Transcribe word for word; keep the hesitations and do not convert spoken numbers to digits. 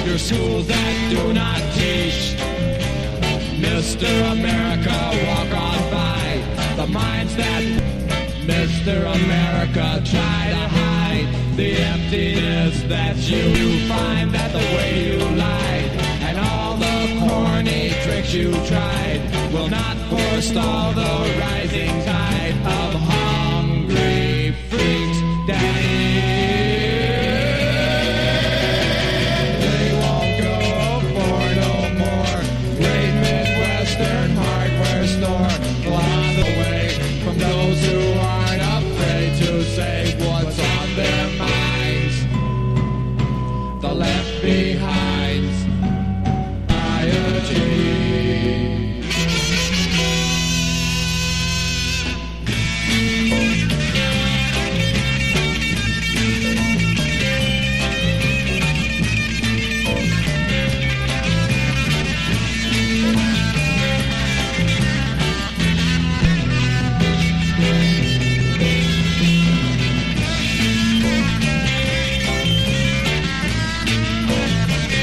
your schools that do not teach. Mister America, walk on by the minds that Mister America try to hide. The emptiness that you find, that the way you lied, and all the corny tricks you tried will not forestall the rising tide of